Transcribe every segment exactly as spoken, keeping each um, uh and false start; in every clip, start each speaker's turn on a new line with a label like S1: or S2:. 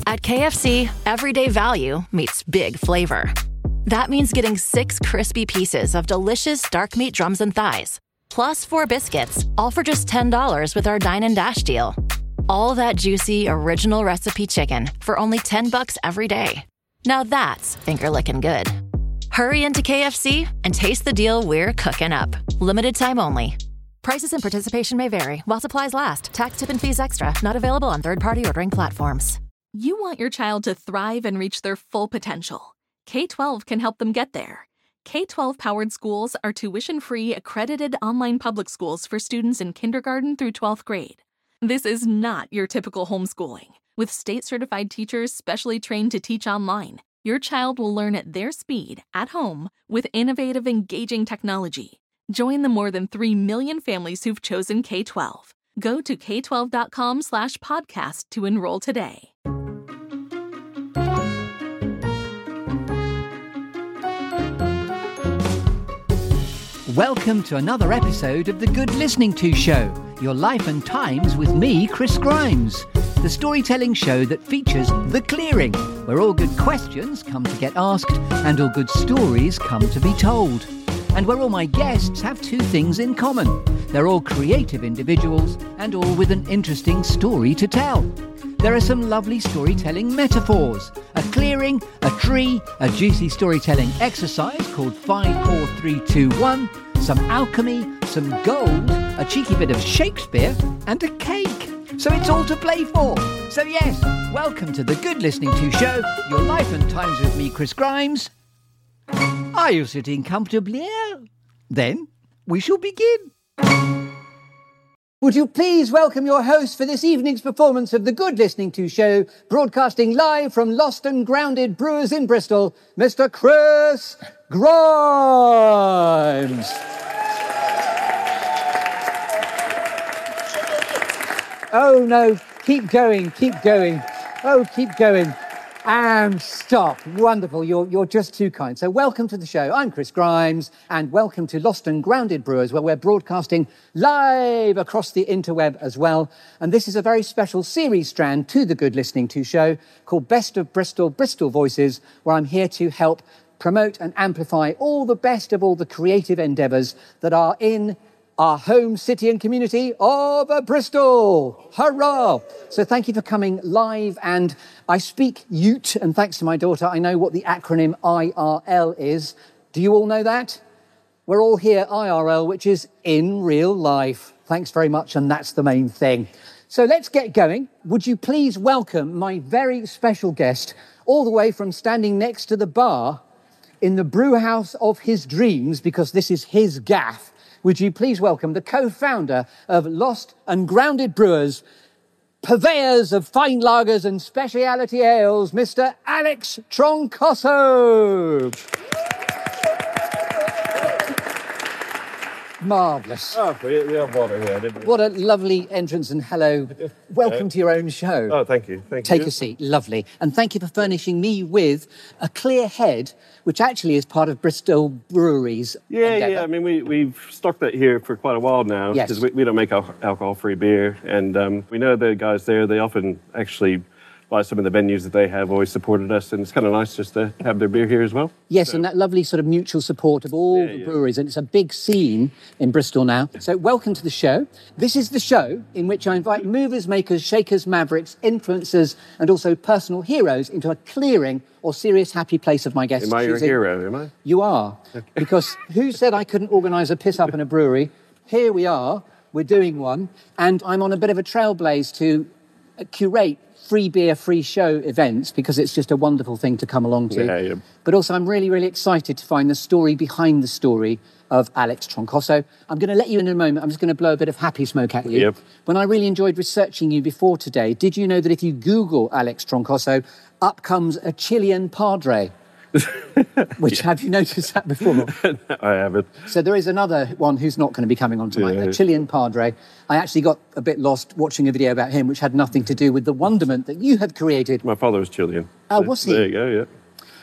S1: At K F C, everyday value meets big flavor. That means getting six crispy pieces of delicious dark meat drums and thighs, plus four biscuits, all for just ten dollars with our Dine and Dash deal. All that juicy, original recipe chicken for only ten bucks every day. Now that's finger-licking good. Hurry into K F C and taste the deal we're cooking up. Limited time only. Prices and participation may vary while supplies last. Tax, tip, and fees extra. Not available on third-party ordering platforms.
S2: You want your child to thrive and reach their full potential. K twelve can help them get there. K twelve powered schools are tuition-free, accredited online public schools for students in kindergarten through twelfth grade. This is not your typical homeschooling. With state-certified teachers specially trained to teach online, your child will learn at their speed, at home, with innovative, engaging technology. Join the more than three million families who've chosen K twelve. Go to k twelve dot com slash podcast to enroll today.
S3: Welcome to another episode of The Good Listening To Show, your life and times with me, Chris Grimes, the storytelling show that features The Clearing, where all good questions come to get asked and all good stories come to be told. And where all my guests have two things in common. They're all creative individuals and all with an interesting story to tell. There are some lovely storytelling metaphors, a clearing, a tree, a juicy storytelling exercise called five, four, three, two, one, some alchemy, some gold, a cheeky bit of Shakespeare, and a cake. So it's all to play for. So yes, welcome to The Good Listening To Show, your life and times with me, Chris Grimes. Are you sitting comfortably? Then we shall begin. Would you please welcome your host for this evening's performance of The Good Listening To Show, broadcasting live from Lost and Grounded Brewers in Bristol, Mister Chris Grimes. Oh no, keep going, keep going. Oh, keep going. And stop. Wonderful. You're, you're just too kind. So welcome to the show. I'm Chris Grimes, and welcome to Lost and Grounded Brewers, where we're broadcasting live across the interweb as well. And this is a very special series strand to The Good Listening To Show called Best of Bristol, Bristol Voices, where I'm here to help promote and amplify all the best of all the creative endeavours that are in our home city and community of Bristol. Hurrah! So thank you for coming live. And I speak Ute, and thanks to my daughter, I know what the acronym I R L is. Do you all know that? We're all here I R L, which is in real life. Thanks very much, and that's the main thing. So let's get going. Would you please welcome my very special guest, all the way from standing next to the bar in the brew house of his dreams, because this is his gaff. Would you please welcome the co-founder of Lost and Grounded Brewers, purveyors of fine lagers and speciality ales, Mister Alex Troncoso. Marvellous.
S4: Oh, we, we have water here, didn't we?
S3: What a lovely entrance, and hello. Welcome to your own show.
S4: Oh, thank you. Thank
S3: Take
S4: you.
S3: a seat. Lovely. And thank you for furnishing me with a clear head, which actually is part of Bristol Brewery's
S4: Yeah,
S3: endeavour.
S4: yeah. I mean, we, we've stocked that here for quite a while now.
S3: Yes.
S4: Because we, we don't make al- alcohol-free beer. And um, we know the guys there, they often actually, by some of the venues that they have, always supported us. And it's kind of nice just to have their beer here as well.
S3: Yes,
S4: So-
S3: and that lovely sort of mutual support of all
S4: Yeah,
S3: the
S4: yeah.
S3: breweries, and it's a big scene in Bristol now. So welcome to the show. This is the show in which I invite movers, makers, shakers, mavericks, influencers, and also personal heroes into a clearing or serious happy place of my guests'
S4: Am I your
S3: choosing.
S4: hero, am I?
S3: You are, because who said I couldn't organise a piss-up in a brewery? Here we are, we're doing one, and I'm on a bit of a trailblaze to uh, curate free beer, free show events, because it's just a wonderful thing to come along to.
S4: Yeah, yeah.
S3: But also I'm really, really excited to find the story behind the story of Alex Troncoso. I'm going to let you in a moment. I'm just going to blow a bit of happy smoke at you.
S4: Yep.
S3: When I really enjoyed researching you before today, did you know that if you Google Alex Troncoso, up comes a Chilean padre? Which, have you noticed that before?
S4: I haven't.
S3: So there is another one who's not going to be coming on tonight,
S4: Yeah.
S3: a Chilean padre. I actually got a bit lost watching a video about him, which had nothing to do with the wonderment that you had created.
S4: My father was Chilean.
S3: Oh, was he?
S4: There you go, yeah.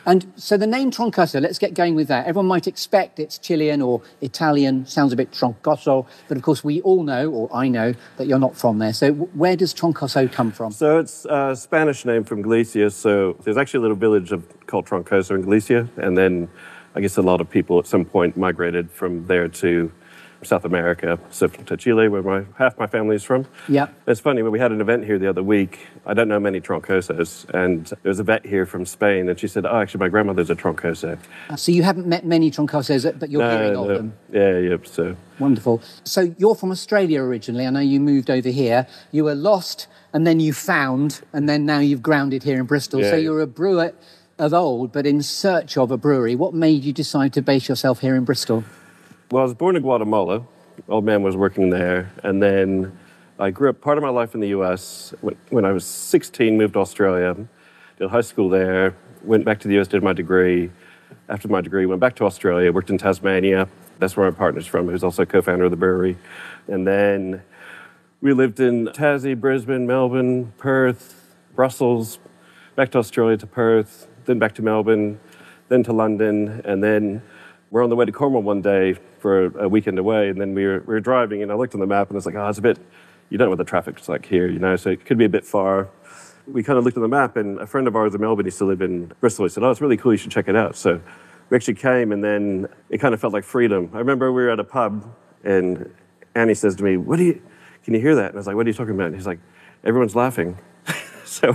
S3: And so the name Troncoso, let's get going with that. Everyone might expect it's Chilean or Italian, sounds a bit Troncoso, but of course we all know, or I know, that you're not from there. So where does Troncoso come from?
S4: So it's a Spanish name from Galicia. So there's actually a little village of, called Troncoso in Galicia, and then I guess a lot of people at some point migrated from there to South America, so to Chile, where my half my family is from.
S3: Yeah.
S4: It's funny, when we had an event here the other week, I don't know many Troncosos, and there was a vet here from Spain, and she said, oh, actually, my grandmother's a Troncoso.
S3: So you haven't met many Troncosos, but you're
S4: no,
S3: hearing
S4: no.
S3: of them.
S4: Yeah, yeah, so.
S3: Wonderful. So you're from Australia originally. I know you moved over here. You were lost, and then you found, and then now you've grounded here in Bristol.
S4: Yeah,
S3: so
S4: yeah.
S3: you're a brewer of old, but in search of a brewery. What made you decide to base yourself here in Bristol?
S4: Well, I was born in Guatemala. Old man was working there, and then I grew up part of my life in the U S. When I was sixteen, moved to Australia, did high school there, went back to the U S, did my degree. After my degree, went back to Australia, worked in Tasmania. That's where my partner's from, who's also co-founder of the brewery. And then we lived in Tassie, Brisbane, Melbourne, Perth, Brussels, back to Australia to Perth, then back to Melbourne, then to London, and then we're on the way to Cornwall one day for a weekend away, and then we were, we were driving, and I looked on the map, and I was like, oh, it's a bit, you don't know what the traffic's like here, you know, so it could be a bit far. We kind of looked at the map, and a friend of ours in Melbourne used to live in Bristol. He said, oh, it's really cool, you should check it out. So we actually came, and then it kind of felt like freedom. I remember we were at a pub, and Annie says to me, what do you, can you hear that? And I was like, what are you talking about? And he's like, everyone's laughing. So,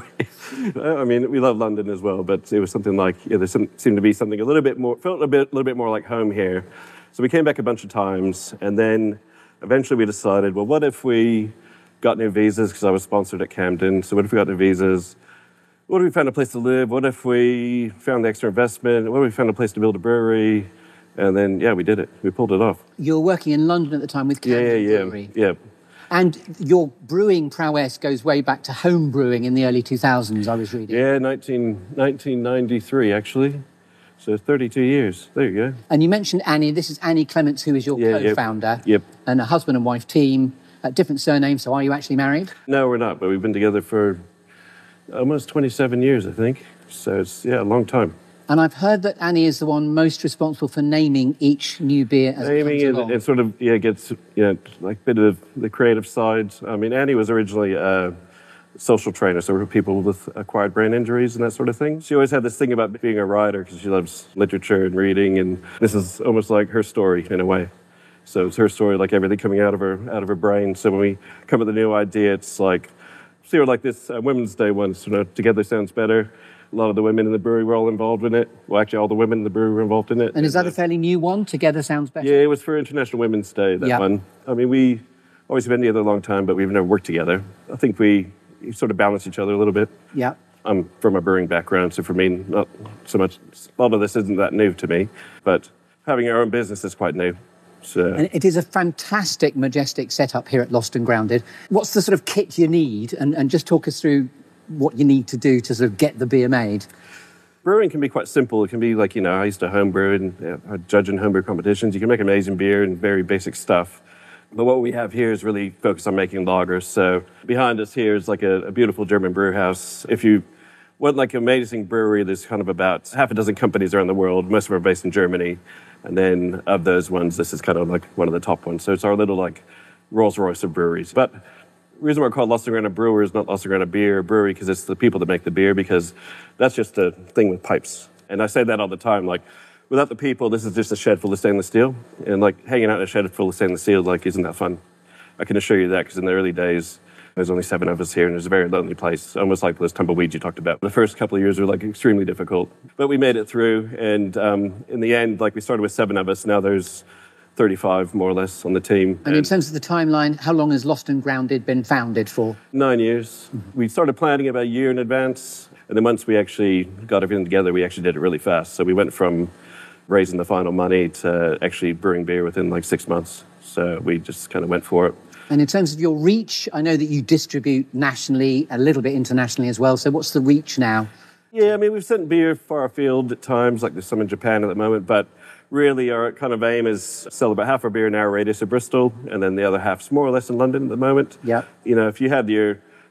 S4: I mean, we love London as well, but it was something like, yeah, there seemed to be something a little bit more, felt a bit, little bit more like home here. So we came back a bunch of times, and then eventually we decided, well, what if we got new visas, because I was sponsored at Camden, so what if we got new visas? What if we found a place to live? What if we found the extra investment? What if we found a place to build a brewery? And then, yeah, we did it. We pulled it off.
S3: You were working in London at the time with Camden
S4: yeah, yeah,
S3: Brewery.
S4: Yeah, yeah.
S3: And your brewing prowess goes way back to home brewing in the early two thousands, I was reading.
S4: Yeah, nineteen, nineteen ninety-three, actually. So thirty-two years. There you go.
S3: And you mentioned Annie. This is Annie Clements, who is your
S4: yeah,
S3: co-founder.
S4: Yep. yep.
S3: And a husband and wife team, uh, different surnames. So are you actually married?
S4: No, we're not, but we've been together for almost twenty-seven years, I think. So it's, yeah, a long time.
S3: And I've heard that Annie is the one most responsible for naming each new beer as
S4: naming
S3: it comes along.
S4: It, it sort of, yeah, gets, you know, like a bit of the creative side. I mean, Annie was originally a social trainer, so for people with acquired brain injuries and that sort of thing. She always had this thing about being a writer because she loves literature and reading, and this is almost like her story in a way. So it's her story, like everything coming out of her out of her brain. So when we come with a new idea, it's like, see, like this uh, Women's Day once, you know, Together Sounds Better. A lot of the women in the brewery were all involved in it. Well, actually, all the women in the brewery were involved in it.
S3: And is that a fairly new one? Together Sounds Better?
S4: Yeah, it was for International Women's Day, that
S3: yep.
S4: one. I mean, we obviously been together a long time, but we've never worked together. I think we sort of balance each other a little bit.
S3: Yeah.
S4: I'm from a brewing background, so for me, not so much, a lot of this isn't that new to me, but having our own business is quite new. So.
S3: And it is a fantastic, majestic setup here at Lost and Grounded. What's the sort of kit you need? And, and just talk us through what you need to do to sort of get the beer made.
S4: Brewing can be quite simple. It can be like, you know, I used to homebrew and you know, judge in homebrew competitions. You can make amazing beer and very basic stuff. But what we have here is really focused on making lagers. So behind us here is like a, a beautiful German brew house. If you want like an amazing brewery, there's kind of about half a dozen companies around the world. Most of them are based in Germany. And then of those ones, this is kind of like one of the top ones. So it's our little like Rolls Royce of breweries. But the reason we're called Lost and Grounded Brewers, not Lost and Grounded Beer Brewery, because it's the people that make the beer, because that's just a thing with pipes. And I say that all the time, like, without the people, this is just a shed full of stainless steel. And like hanging out in a shed full of stainless steel, like, isn't that fun? I can assure you that, because in the early days, there's only seven of us here, and it's a very lonely place, almost like those tumbleweeds you talked about. The first couple of years were like extremely difficult, but we made it through. And um, in the end, like we started with seven of us, now there's thirty-five more or less on the team.
S3: And, and in terms of the timeline, how long has Lost and Grounded been founded for?
S4: Nine years. Mm-hmm. We started planning about a year in advance, and then once we actually got everything together, we actually did it really fast. So we went from raising the final money to actually brewing beer within like six months. So we just kind of went for it.
S3: And in terms of your reach, I know that you distribute nationally, a little bit internationally as well. So what's the reach now?
S4: Yeah, I mean, we've sent beer far afield at times, like there's some in Japan at the moment, but really our kind of aim is to sell about half our beer in our radius of Bristol, and then the other half's more or less in London at the moment.
S3: Yeah.
S4: You know, if you had your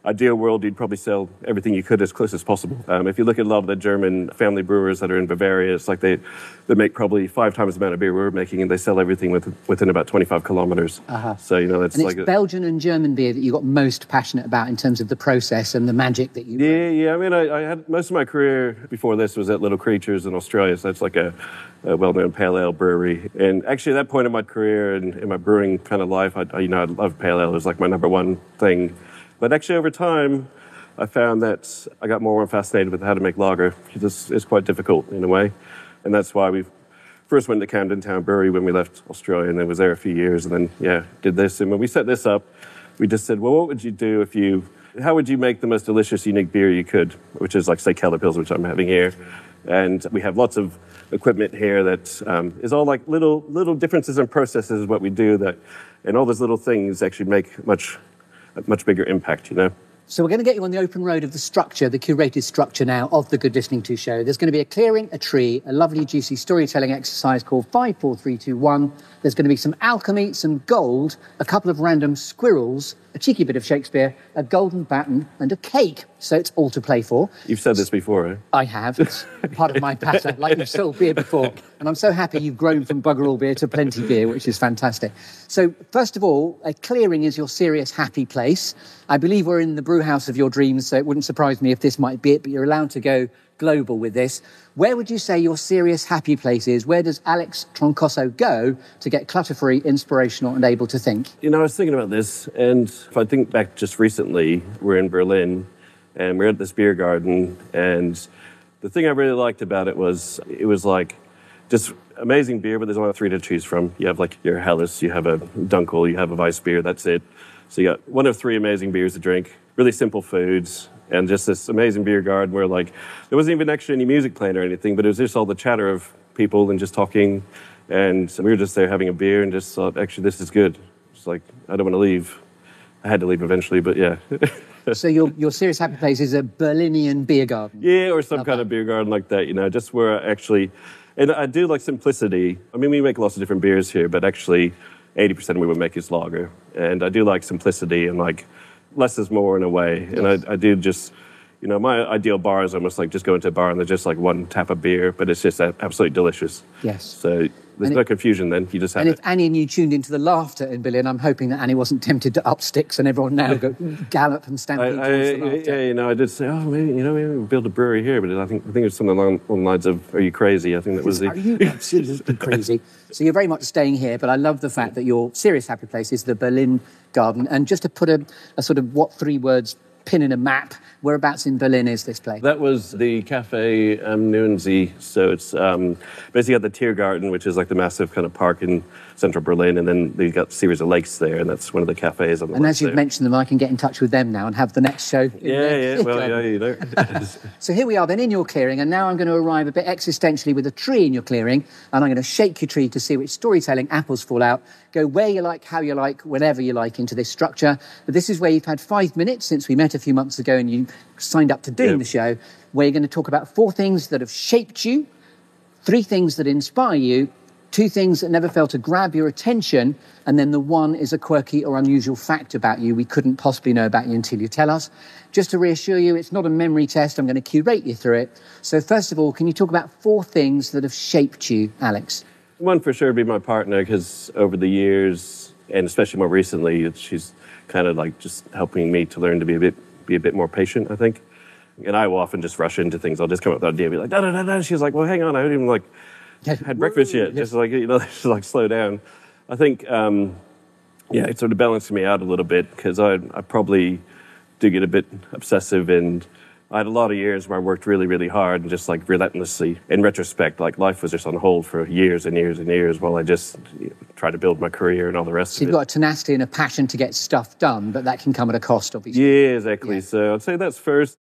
S4: ideal world, you'd probably sell everything you could as close as possible. Um, if you look at a lot of the German family brewers that are in Bavaria, it's like they, they make probably five times the amount of beer we're making, and they sell everything with, within about twenty-five kilometers.
S3: Uh-huh.
S4: So, you know, it's
S3: and
S4: like...
S3: it's
S4: a,
S3: Belgian and German beer that you got most passionate about in terms of the process and the magic that you...
S4: Yeah, yeah. I mean, I, I had most of my career before this was at Little Creatures in Australia, so that's like a, a well-known pale ale brewery. And actually, at that point in my career and in my brewing kind of life, I, I you know, I loved pale ale. It was like my number one thing. But actually, over time, I found that I got more and more fascinated with how to make lager. It's, it's quite difficult in a way. And that's why we first went to Camden Town Brewery when we left Australia, and then was there a few years, and then, yeah, did this. And when we set this up, we just said, well, what would you do if you, how would you make the most delicious, unique beer you could, which is like, say, Keller Pils, which I'm having here. And we have lots of equipment here that um, is all like little little differences in processes is what we do, that, and all those little things actually make much, much bigger impact, you know?
S3: So we're going to get you on the open road of the structure, the curated structure now of the Good Listening To show. There's going to be a clearing, a tree, a lovely juicy storytelling exercise called five, four, three, two, one. There's going to be some alchemy, some gold, a couple of random squirrels, a cheeky bit of Shakespeare, a golden baton and a cake. So it's all to play for.
S4: You've said this before, eh?
S3: I have. It's part of my patter, like you've sold beer before. And I'm so happy you've grown from bugger all beer to plenty beer, which is fantastic. So first of all, a clearing is your serious happy place. I believe we're in the brew house of your dreams, so it wouldn't surprise me if this might be it, but you're allowed to go global with this. Where would you say your serious happy place is? Where does Alex Troncoso go to get clutter-free, inspirational and able to think?
S4: You know, I was thinking about this, and if I think back just recently, we're in Berlin, and we're at this beer garden, and the thing I really liked about it was, it was like just amazing beer, but there's only three to choose from. You have like your Helles, you have a Dunkel, you have a Weissbier, that's it. So you got one of three amazing beers to drink, really simple foods, and just this amazing beer garden where, like, there wasn't even actually any music playing or anything, but it was just all the chatter of people and just talking, and we were just there having a beer and just thought, actually, this is good. It's like, I don't want to leave. I had to leave eventually, but yeah.
S3: So your your serious happy place is a Berlinian beer garden?
S4: Yeah, or some
S3: Love
S4: kind
S3: that.
S4: of beer garden like that, you know, just where I actually, and I do like simplicity. I mean, we make lots of different beers here, but actually eighty percent of what we make is lager. And I do like simplicity and like less is more in a way.
S3: Yes.
S4: And I, I do just, you know, my ideal bar is almost like just going to a bar and there's just like one tap of beer, but it's just absolutely delicious.
S3: Yes.
S4: So there's
S3: And
S4: no
S3: it-
S4: confusion then, you just have
S3: And
S4: it.
S3: if Annie and you tuned into the laughter in Berlin, I'm hoping that Annie wasn't tempted to up sticks and everyone now go gallop and
S4: I,
S3: stampede
S4: I,
S3: towards the laughter.
S4: yeah, you know, I did say, oh, maybe, you know, maybe we'll build a brewery here, but I think I think it's something along, along the lines of, are you crazy? I think that was the...
S3: Are you absolutely crazy? So you're very much staying here, but I love the fact that your serious happy place is the Berlin Garden. And just to put a, a sort of what three words pin in a map, whereabouts in Berlin is this place?
S4: That was the Café am Nuensee. So it's um, basically got the Tiergarten, which is like the massive kind of park in central Berlin, and then they've got a series of lakes there, and that's one of the cafes on the
S3: And
S4: left
S3: as you've
S4: there.
S3: mentioned them, I can get in touch with them now and have the next show. in
S4: Yeah,
S3: their
S4: yeah, well,
S3: garden.
S4: yeah, you know.
S3: So here we are then in your clearing, and now I'm going to arrive a bit existentially with a tree in your clearing, and I'm going to shake your tree to see which storytelling apples fall out. Go where you like, how you like, whenever you like into this structure. But this is where you've had five minutes since we met a few months ago and you signed up to doing
S4: Yep.
S3: the show, where you're going to talk about four things that have shaped you, three things that inspire you, two things that never fail to grab your attention, and then the one is a quirky or unusual fact about you we couldn't possibly know about you until you tell us. Just to reassure you, it's not a memory test. I'm going to curate you through it. So first of all, can you talk about four things that have shaped you, Alex?
S4: One for sure would be my partner, because over the years, and especially more recently, it's- she's kind of like just helping me to learn to be a bit be a bit more patient, I think. And I will often just rush into things. I'll just come up with an idea, be like, da da da da. She's like, well, hang on, I haven't even like had breakfast yet. Just like, you know, just like slow down. I think, um, yeah, it sort of balances me out a little bit, because I, I probably do get a bit obsessive, and I had a lot of years where I worked really, really hard and just like relentlessly. In retrospect, like life was just on hold for years and years and years while I just you know, tried to build my career and all the rest
S3: So
S4: of
S3: you've
S4: it.
S3: got a tenacity and a passion to get stuff done, but that can come at a cost, obviously.
S4: Yeah, exactly.
S3: Yeah.
S4: So I'd say that's first.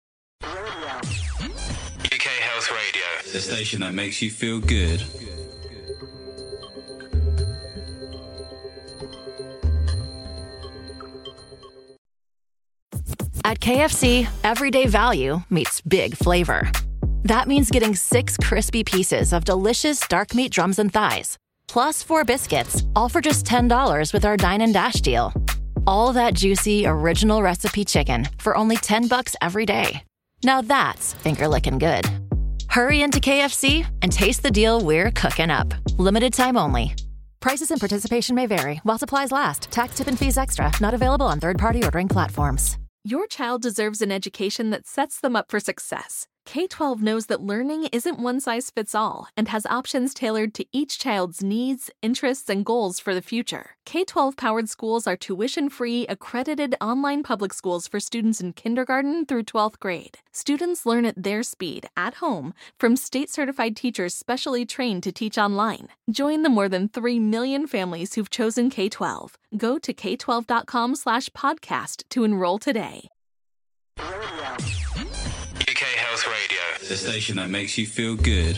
S5: U K Health Radio, the station that makes you feel good.
S1: At K F C, everyday value meets big flavor. That means getting six crispy pieces of delicious dark meat drums and thighs, plus four biscuits, all for just ten dollars with our Dine and Dash deal. All that juicy, original recipe chicken for only ten bucks every day. Now that's finger-licking good. Hurry into K F C and taste the deal we're cooking up. Limited time only. Prices and participation may vary while supplies last. Tax, tip, and fees extra. Not available on third-party ordering platforms.
S2: Your child deserves an education that sets them up for success. K twelve knows that learning isn't one size fits all and has options tailored to each child's needs, interests, and goals for the future. K twelve powered schools are tuition-free, accredited online public schools for students in kindergarten through twelfth grade. Students learn at their speed, at home, from state-certified teachers specially trained to teach online. Join the more than three million families who've chosen K twelve. Go to k twelve dot com slash podcast to enroll today.
S5: U K Health Radio, the station that makes you feel good.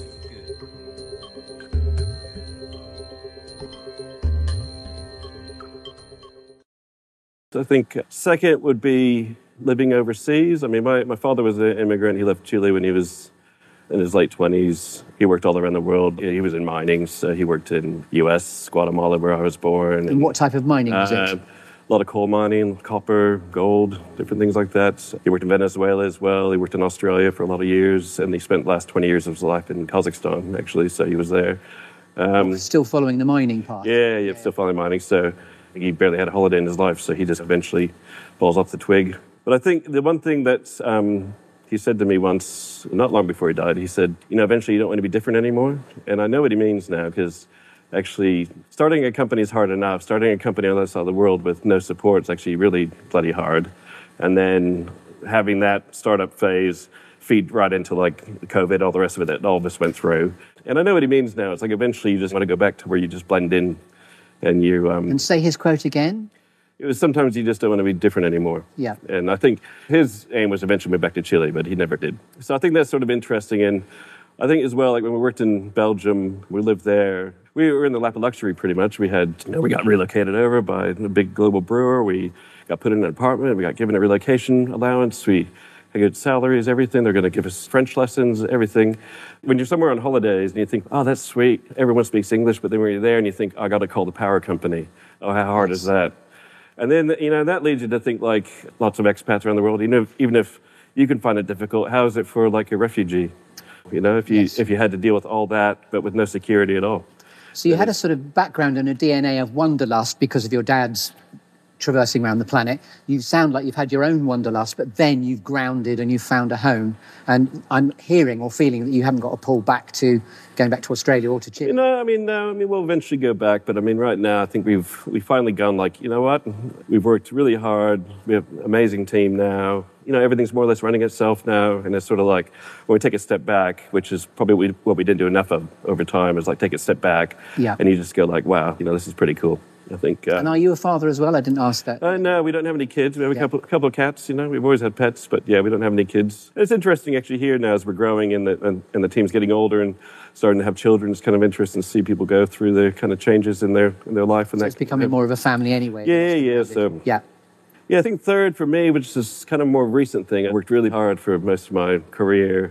S4: I think second would be living overseas. I mean, my, my father was an immigrant. He left Chile when he was in his late twenties. He worked all around the world. He was in mining, so he worked in U S, Guatemala, where I was born.
S3: And what type of mining was
S4: uh,
S3: it?
S4: A lot of coal mining, copper, gold, different things like that. He worked in Venezuela as well. He worked in Australia for a lot of years, and he spent the last twenty years of his life in Kazakhstan, actually, so he was there. Um,
S3: Still following the mining path?
S4: Yeah, yeah, still following mining, so he barely had a holiday in his life, so he just eventually falls off the twig. But I think the one thing that um, he said to me once, not long before he died, he said, you know, eventually you don't want to be different anymore. And I know what he means now, because actually, starting a company is hard enough. Starting a company on the other side of the world with no support is actually really bloody hard. And then having that startup phase feed right into like COVID, all the rest of it that all of us went through. And I know what he means now. It's like eventually you just want to go back to where you just blend in and you... Um,
S3: and say his quote again?
S4: It was sometimes you just don't want to be different anymore.
S3: Yeah.
S4: And I think his aim was eventually move back to Chile, but he never did. So I think that's sort of interesting. And I think as well, like when we worked in Belgium, we lived there. We were in the lap of luxury pretty much. We had, you know, we got relocated over by a big global brewer. We got put in an apartment. We got given a relocation allowance. We had good salaries, everything. They're going to give us French lessons, everything. When you're somewhere on holidays and you think, oh, that's sweet. Everyone speaks English. But then when you're there and you think, oh, I got to call the power company. Oh, how hard yes. is that? And then, you know, that leads you to think like lots of expats around the world, you know, even if you can find it difficult, how is it for like a refugee? You know, if you yes. if you had to deal with all that, but with no security at all.
S3: So you had a sort of background and a D N A of wanderlust because of your dad's traversing around the planet. You sound like you've had your own wanderlust, but then you've grounded and you've found a home. And I'm hearing or feeling that you haven't got to pull back to going back to Australia or to Chile.
S4: You know, I mean, no, I mean, we'll eventually go back. But I mean, right now, I think we've we finally gone like, you know what? We've worked really hard. We have an amazing team now. You know, everything's more or less running itself now. And it's sort of like when we take a step back, which is probably what we, what we didn't do enough of over time, is like take a step back.
S3: Yeah.
S4: And you just go like, wow, you know, this is pretty cool. I think. Uh,
S3: and are you a father as well? I didn't ask that.
S4: Uh, no, we don't have any kids. We have a yeah. couple, couple of cats. You know, we've always had pets, but yeah, we don't have any kids. It's interesting actually here now as we're growing and the and, and the team's getting older and starting to have children. It's kind of interesting to see people go through the kind of changes in their in their life. And
S3: so
S4: that,
S3: it's becoming uh, more of a family anyway.
S4: Yeah, yeah. So
S3: yeah,
S4: yeah. I think third for me, which is kind of more recent thing. I worked really hard for most of my career.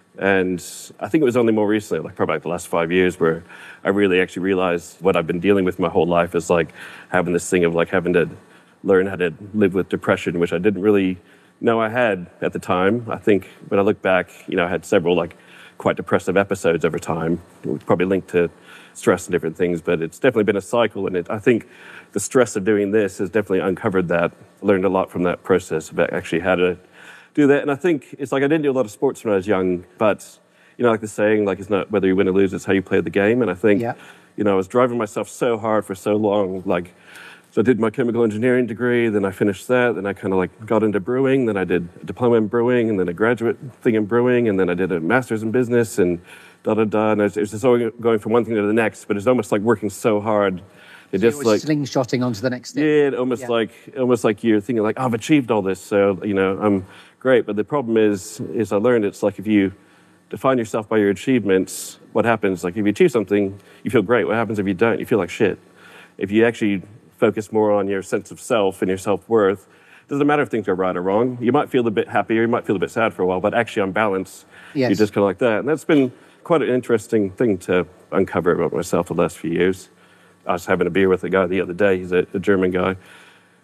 S4: And I think it was only more recently, like probably like the last five years, where I really actually realized what I've been dealing with my whole life is like having this thing of like having to learn how to live with depression, which I didn't really know I had at the time. I think when I look back, you know, I had several like quite depressive episodes over time, probably linked to stress and different things, but it's definitely been a cycle. And it, I think the stress of doing this has definitely uncovered that. I learned a lot from that process about actually how to do that. And I think it's like I didn't do a lot of sports when I was young, but, you know, like the saying, like it's not whether you win or lose, it's how you play the game. And I think, yeah. you know, I was driving myself so hard for so long, like, so I did my chemical engineering degree, then I finished that, then I kind of like got into brewing, then I did a diploma in brewing, and then a graduate thing in brewing, and then I did a master's in business, and da-da-da, and it was, it was just all going from one thing to the next, but it's almost like working so hard. It
S3: so
S4: just
S3: you were
S4: like
S3: slingshotting onto the next thing.
S4: Yeah, almost yeah. like almost like you're thinking like, oh, I've achieved all this, so you know I'm great. But the problem is, is I learned it's like if you define yourself by your achievements, what happens? Like if you achieve something, you feel great. What happens if you don't? You feel like shit. If you actually focus more on your sense of self and your self-worth, it doesn't matter if things are right or wrong. You might feel a bit happier, you might feel a bit sad for a while, but actually on balance, yes. you're just kind of like that. And that's been quite an interesting thing to uncover about myself the last few years. I was having a beer with a guy the other day, he's a, a German guy,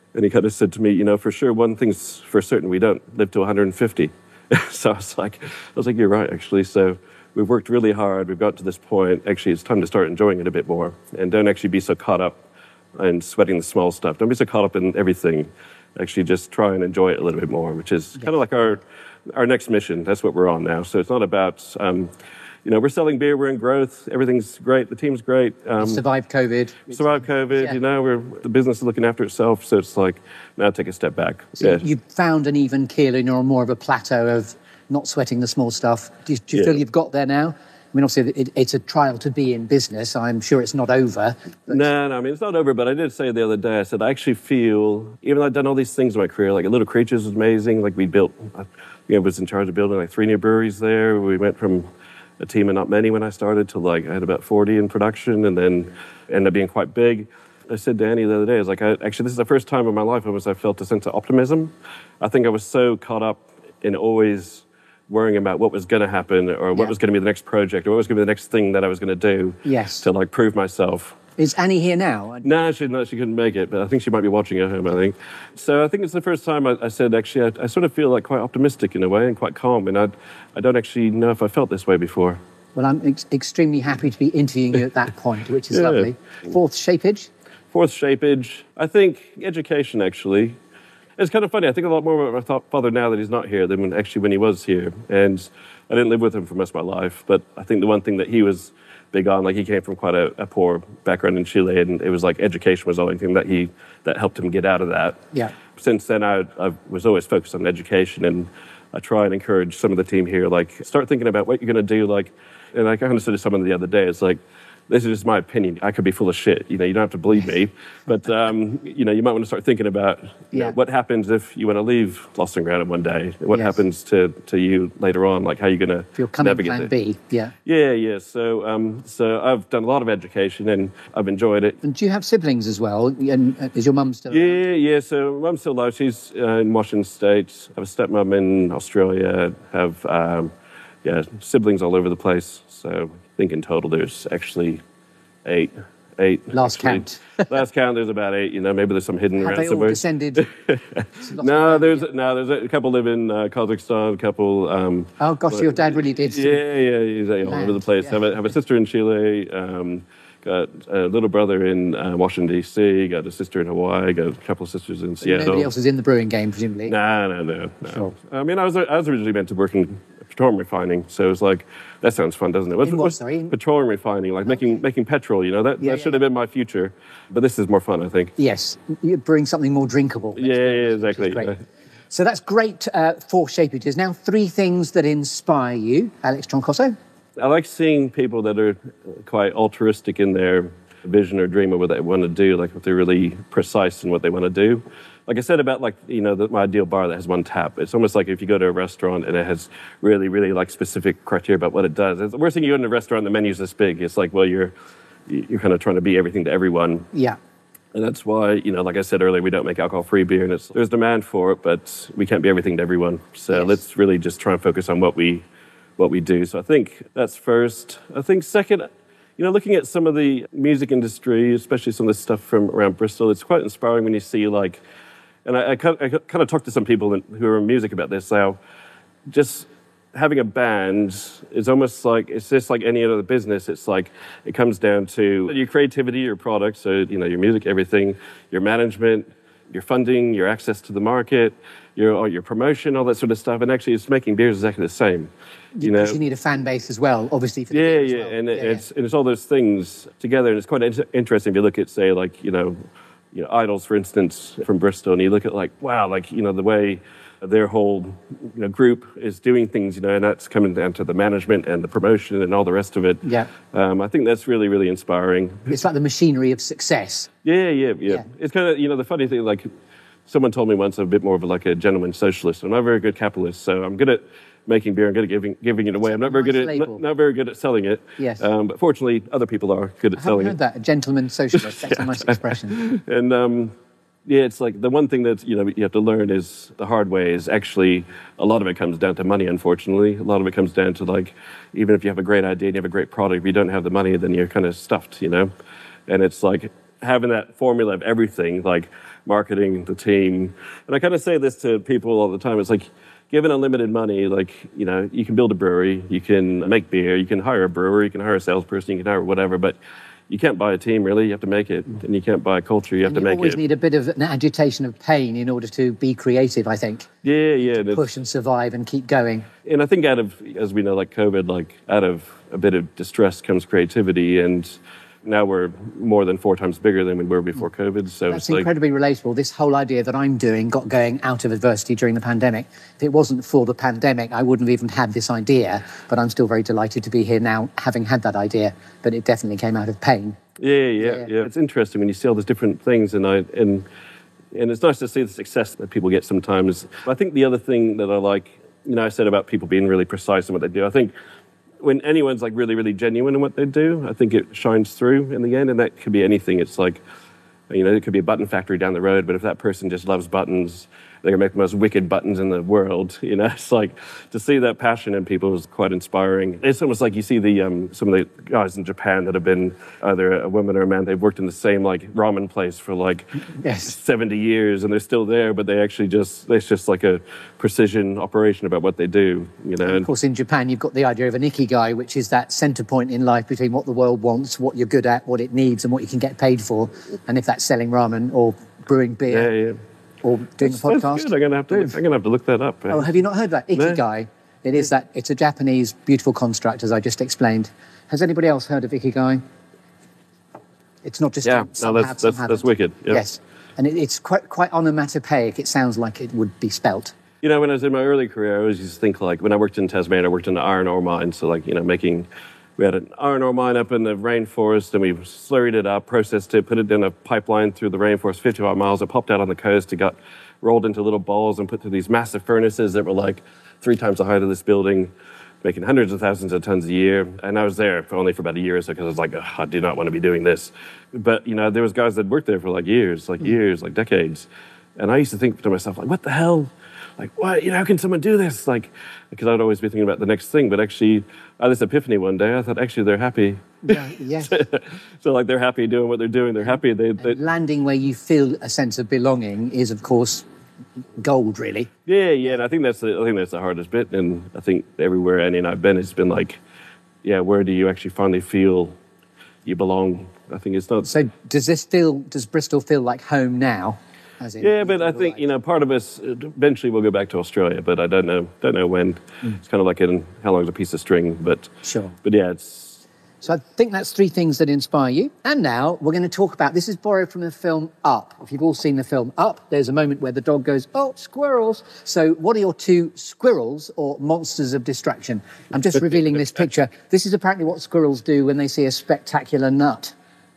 S4: And he kind of said to me, you know, for sure, one thing's for certain, we don't live to one hundred fifty. So I was like, I was like, you're right, actually. So we've worked really hard. We've got to this point. Actually, it's time to start enjoying it a bit more. And don't actually be so caught up in sweating the small stuff. Don't be so caught up in everything. Actually, just try and enjoy it a little bit more, which is kind of like our our next mission. That's what we're on now. So it's not about, um, you know, we're selling beer, we're in growth, everything's great, the team's great. Um,
S3: Survived COVID.
S4: Survived COVID,
S3: Yeah.
S4: you know, we're the business is looking after itself. So it's like, now take a step back.
S3: So
S4: yeah.
S3: you've found an even keel and you're on more of a plateau of not sweating the small stuff. Do you, do you
S4: Yeah.
S3: feel you've got there now? I mean, obviously, it, it's a trial to be in business. I'm sure it's not over. But
S4: No, no, I mean, it's not over, but I did say the other day, I said, I actually feel, even though I've done all these things in my career, like Little Creatures was amazing, like we built, I you know, was in charge of building like three new breweries there. We went from a team of not many when I started to like, I had about forty in production and then ended up being quite big. I said to Annie the other day, I was like, I, actually, this is the first time in my life almost I felt a sense of optimism. I think I was so caught up in always worrying about what was going to happen or what
S3: Yeah.
S4: was going to be the next project or what was going to be the next thing that I was going to do
S3: Yes.
S4: to like prove myself.
S3: Is Annie here now?
S4: No, she, no, she couldn't make it, but I think she might be watching at home, I think. So I think it's the first time I, I said, actually, I, I sort of feel like quite optimistic in a way and quite calm, and I, I don't actually know if I felt this way before.
S3: Well, I'm ex- extremely happy to be interviewing you at that point, which is
S4: Yeah.
S3: lovely. Fourth Shapeage.
S4: Fourth Shapeage, I think education, actually. It's kind of funny, I think a lot more about my father now that he's not here than when, actually when he was here. And I didn't live with him for most of my life, but I think the one thing that he was big on, like he came from quite a, a poor background in Chile, and it was like education was the only thing that he that helped him get out of that.
S3: Yeah.
S4: Since then, I, I was always focused on education, and I try and encourage some of the team here, like start thinking about what you're going to do. Like, and I kind of said to someone the other day, it's like, this is just my opinion. I could be full of shit. You know, you don't have to believe me, but um, you know, you might want to start thinking about you
S3: Yeah.
S4: know, what happens if you want to leave Lost and Grounded one day. What
S3: Yes.
S4: happens to, to you later on? Like, how are you going to
S3: If you're coming
S4: navigate
S3: plan
S4: it?
S3: B, yeah.
S4: Yeah, yeah. So, um, so I've done a lot of education, and I've enjoyed it.
S3: And do you have siblings as well? And uh, is your mum still around?
S4: Yeah, yeah. So mum's still alive. She's uh, in Washington State. I have a stepmom in Australia. Have um, yeah siblings all over the place. So I think in total there's actually eight. Eight.
S3: Last
S4: actually.
S3: count.
S4: Last count. There's about eight. You know, maybe there's some hidden
S3: Have
S4: around
S3: they all
S4: somewhere.
S3: descended? to Lost
S4: No,
S3: and
S4: there's
S3: Found?
S4: no, there's a couple live in uh, Kazakhstan. A couple. Um,
S3: Oh, gosh,
S4: but-
S3: your dad really did.
S4: Yeah, yeah, he's all
S3: Man,
S4: over the place.
S3: yeah.
S4: Have a have a sister in Chile. Um, got a little brother in uh, Washington D C. Got a sister in Hawaii. Got a couple of sisters in Seattle.
S3: Nobody else is in the brewing game, presumably.
S4: No, no, no, no.
S3: Sure.
S4: I mean, I was I was originally meant to work in petroleum refining, so it was like that sounds fun, doesn't it? What's,
S3: In what,
S4: what's
S3: sorry?
S4: petroleum refining, like making making petrol. You know, that,
S3: Yeah,
S4: that
S3: yeah,
S4: should have been my future, but this is more fun, I think.
S3: Yes, you're brewing something more drinkable.
S4: Yeah, yeah,
S3: Which is
S4: exactly.
S3: great. So that's great uh, for Shapeages. Now, three things that inspire you, Alex Troncoso.
S4: I like seeing people that are quite altruistic in their vision or dream of what they want to do, like if they're really precise in what they want to do. Like I said about like, you know, the, my ideal bar that has one tap. It's almost like if you go to a restaurant and it has really, really like specific criteria about what it does. It's the worst thing you go to a restaurant, the menu's this big. It's like, well, you're you're kind of trying to be everything to everyone.
S3: Yeah.
S4: And that's why, you know, like I said earlier, we don't make alcohol-free beer, and it's, there's demand for it, but we can't be everything to everyone. So
S3: Yes.
S4: let's really just try and focus on what we what we do. So I think that's first. I think second, you know, looking at some of the music industry, especially some of the stuff from around Bristol, it's quite inspiring when you see like, and I, I, kind, of, I kind of talked to some people who are in music about this, how just having a band is almost like, it's just like any other business. It's like, it comes down to your creativity, your product, so, you know, your music, everything, your management, your funding, your access to the market, your your promotion, all that sort of stuff. And actually, it's making beers exactly the same. You know,
S3: Because you need a fan base as well, obviously. For the
S4: yeah,
S3: beer as
S4: yeah,
S3: well.
S4: and
S3: Yeah,
S4: it's and it's all those things together, and it's quite in- interesting if you look at, say, like you know, you know, Idols, for instance, from Bristol, and you look at like, wow, like you know, the way their whole you know group is doing things, you know, and that's coming down to the management and the promotion and all the rest of it.
S3: Yeah.
S4: um, I think that's really, really inspiring.
S3: It's like the machinery of success.
S4: Yeah, yeah, yeah.
S3: Yeah.
S4: It's kind of, you know, the funny thing, like, someone told me once I'm a bit more of a, like a gentleman socialist. I'm not a very good capitalist, so I'm good at making beer. I'm good at giving giving it away. I'm not very
S3: Nice
S4: good at
S3: label.
S4: not, not very good at selling it.
S3: Yes.
S4: Um, but fortunately, other people are good at
S3: I haven't
S4: selling
S3: heard
S4: it.
S3: that. A gentleman socialist. That's a nice expression.
S4: And um, yeah, it's like the one thing that you know you have to learn is the hard way is actually a lot of it comes down to money. Unfortunately, a lot of it comes down to like even if you have a great idea and you have a great product, if you don't have the money, then you're kind of stuffed, you know. And it's like having that formula of everything, like marketing, the team. And I kind of say this to people all the time. It's like, given unlimited money, like, you know, you can build a brewery, you can make beer, you can hire a brewer, you can hire a salesperson, you can hire whatever, but you can't buy a team, really. You have to make it. And you can't buy a culture, you have
S3: and
S4: to
S3: you
S4: make it.
S3: You always need a bit of an agitation of pain in order to be creative, I think.
S4: Yeah, yeah.
S3: To push and survive and keep going.
S4: And I think out of, as we know, like COVID, like out of a bit of distress comes creativity, and now we're more than four times bigger than we were before COVID. So
S3: That's
S4: it's like,
S3: incredibly relatable. This whole idea that I'm doing got going out of adversity during the pandemic. If it wasn't for the pandemic, I wouldn't have even had this idea. But I'm still very delighted to be here now, having had that idea. But it definitely came out of pain.
S4: Yeah, yeah, yeah, yeah. It's interesting when you see all these different things, and I and and it's nice to see the success that people get sometimes. I think the other thing that I like, you know, I said about people being really precise in what they do. I think when anyone's like really, really genuine in what they do, I think it shines through in the end, and that could be anything. It's like, you know, it could be a button factory down the road, but if that person just loves buttons, they're going to make the most wicked buttons in the world. You know, it's like, to see that passion in people is quite inspiring. It's almost like you see the um, some of the guys in Japan that have been either a woman or a man, they've worked in the same like ramen place for like
S3: yes.
S4: seventy years, and they're still there, but they actually just, it's just like a precision operation about what they do, you know.
S3: And of course, in Japan, you've got the idea of an ikigai, which is that centre point in life between what the world wants, what you're good at, what it needs, and what you can get paid for. And if that's selling ramen or brewing beer,
S4: yeah, yeah.
S3: or doing
S4: That's,
S3: a podcast.
S4: that's good. I'm gonna have to. Look, I'm gonna have to look that up.
S3: Oh, have you not heard that ikigai? No. It is that. It's a Japanese beautiful construct, as I just explained. Has anybody else heard of ikigai? It's not just
S4: yeah.
S3: Some
S4: No, that's
S3: have, some
S4: that's, that's wicked. Yep.
S3: Yes, and it, it's quite quite onomatopoeic. It sounds like it would be spelt.
S4: You know, when I was in my early career, I always used to think like when I worked in Tasmania, I worked in the iron ore mine. So like, you know, making. We had an iron ore mine up in the rainforest, and we slurried it up, processed it, put it in a pipeline through the rainforest, fifty-five miles. It popped out on the coast. It got rolled into little balls and put through these massive furnaces that were like three times the height of this building, making hundreds of thousands of tons a year. And I was there for only for about a year or so because I was like, I do not want to be doing this. But, you know, there was guys that worked there for like years, like years, like decades. And I used to think to myself, like, what the hell? Like, what? You know, how can someone do this? Like, because I'd always be thinking about the next thing. But actually, I had this epiphany one day. I thought, actually, they're happy.
S3: Yeah, yes.
S4: So, like, they're happy doing what they're doing. They're happy. They, they...
S3: Landing where you feel a sense of belonging is, of course, gold, really.
S4: Yeah, yeah. And I think that's the I think that's the hardest bit. And I think everywhere Annie and I've been, it's been like, yeah, where do you actually finally feel you belong? I think it's not.
S3: So, does this feel? Does Bristol feel like home now? As in,
S4: yeah, but I think, you know, part of us, eventually we'll go back to Australia, but I don't know don't know when. Mm. It's kind of like in how long's a piece of string, but...
S3: Sure.
S4: But yeah, it's...
S3: So I think that's three things that inspire you. And now we're going to talk about, this is borrowed from the film Up. If you've all seen the film Up, there's a moment where the dog goes, oh, squirrels. So what are your two squirrels or monsters of distraction? I'm just revealing this picture. This is apparently what squirrels do when they see a spectacular nut.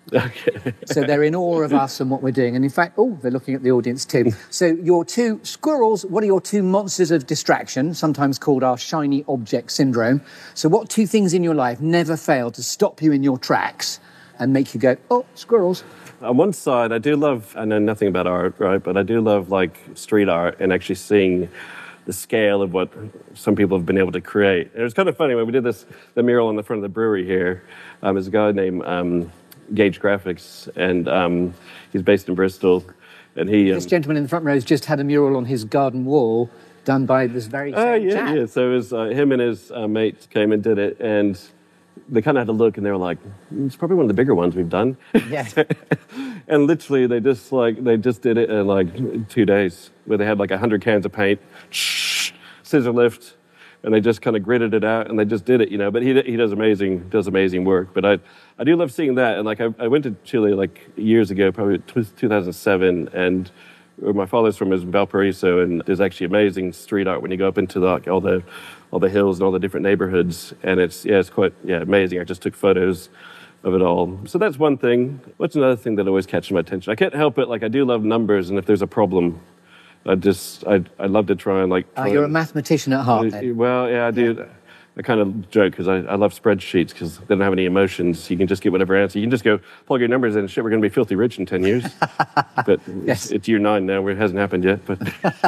S4: Okay.
S3: So they're in awe of us and what we're doing. And in fact, oh, they're looking at the audience too. So your two squirrels, what are your two monsters of distraction, sometimes called our shiny object syndrome? So what two things in your life never fail to stop you in your tracks and make you go, oh, squirrels?
S4: On one side, I do love, I know nothing about art, right? But I do love like street art and actually seeing the scale of what some people have been able to create. And it was kind of funny when we did this, the mural on the front of the brewery here. Um, there's a guy named... Um, Gage Graphics, and um, he's based in Bristol. And he, um,
S3: this gentleman in the front row has just had a mural on his garden wall done by this very same
S4: uh, yeah,
S3: chap.
S4: yeah. So it was, uh, him and his uh, mate came and did it, and they kind of had a look, and they were like, "It's probably one of the bigger ones we've done."
S3: Yeah.
S4: And literally, they just like they just did it in like two days, where they had like a hundred cans of paint, scissor lift. And they just kind of gritted it out, and they just did it, you know. But he he does amazing does amazing work. But I I do love seeing that. And like I, I went to Chile like years ago, probably two thousand seven, and where my father's from is Valparaiso, and there's actually amazing street art when you go up into the, like all the all the hills and all the different neighborhoods, and it's yeah it's quite yeah amazing. I just took photos of it all. So that's one thing. What's another thing that always catches my attention? I can't help it. Like I do love numbers, and if there's a problem, I just, I I love to try and like...
S3: Try oh, you're and, a mathematician at heart, then.
S4: Well, yeah, I do. Yeah. I kind of joke because I, I love spreadsheets because they don't have any emotions. You can just get whatever answer. You can just go plug your numbers in and shit, we're going to be filthy rich in ten years. But yes. it's, it's year nine now where it hasn't happened yet. But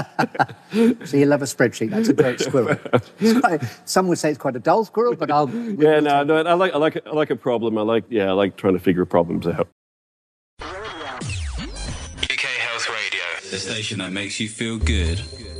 S3: So you love a spreadsheet. That's a great squirrel. Quite, some would say it's quite a dull squirrel, but I'll...
S4: Yeah, no, no, I like, I, like, I like a problem. I like, yeah, I like trying to figure problems out.
S5: U K Health Radio. the station that makes you feel good.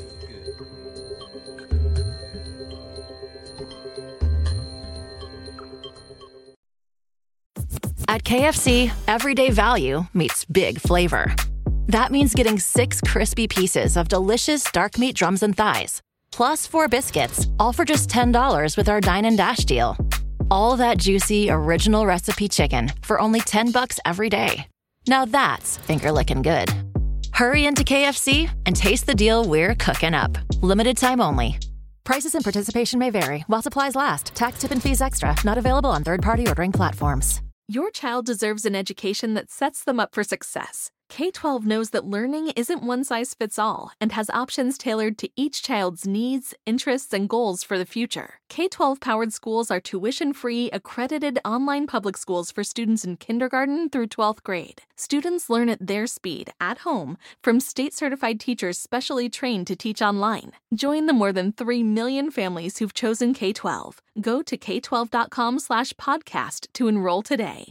S1: At K F C, everyday value meets big flavor. That means getting six crispy pieces of delicious dark meat drums and thighs, plus four biscuits, all for just ten dollars with our Dine and Dash deal. All that juicy, original recipe chicken for only ten bucks every day. Now that's finger-licking good. Hurry into K F C and taste the deal we're cooking up. Limited time only. Prices and participation may vary while supplies last. Tax, tip, and fees extra. Not available on third-party ordering platforms.
S2: Your child deserves an education that sets them up for success. K twelve knows that learning isn't one size fits all and has options tailored to each child's needs, interests, and goals for the future. K twelve powered schools are tuition-free, accredited online public schools for students in kindergarten through twelfth grade. Students learn at their speed, at home, from state-certified teachers specially trained to teach online. Join the more than three million families who've chosen K twelve. Go to k twelve dot com slash podcast to enroll today.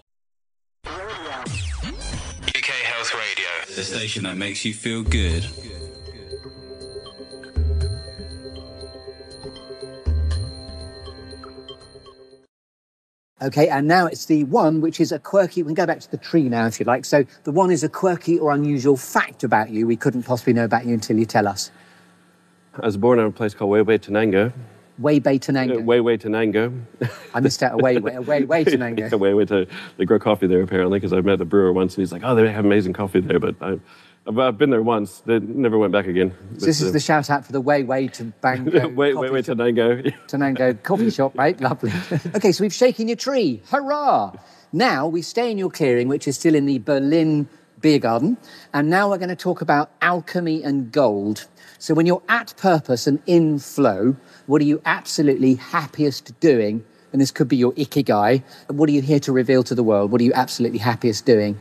S5: U K Health Radio, the station that makes you feel good.
S3: Okay, and now it's the one which is a quirky, we can go back to the tree now if you like. So the one is a quirky or unusual fact about you we couldn't possibly know about you until you tell us.
S4: I was born in a place called Wayway Tananga.
S3: Wayway Tananga.
S4: Uh, Wayway Tananga.
S3: I missed out a Wayway, a Wayway Tananga.
S4: Yeah, Wayway to, they grow coffee there apparently, because I met a brewer once and he's like, oh, they have amazing coffee there, but I, I've, I've been there once. They never went back again.
S3: So
S4: but,
S3: this is
S4: uh,
S3: the shout out for the Wayway to Bango.
S4: Way, Wayway Tananga.
S3: Tanango coffee shop, mate. Lovely. Okay, so we've shaken your tree. Hurrah! Now we stay in your clearing, which is still in the Berlin Beer Garden. And now we're going to talk about alchemy and gold. So when you're at purpose and in flow, what are you absolutely happiest doing? And this could be your ikigai. What are you here to reveal to the world? What are you absolutely happiest doing?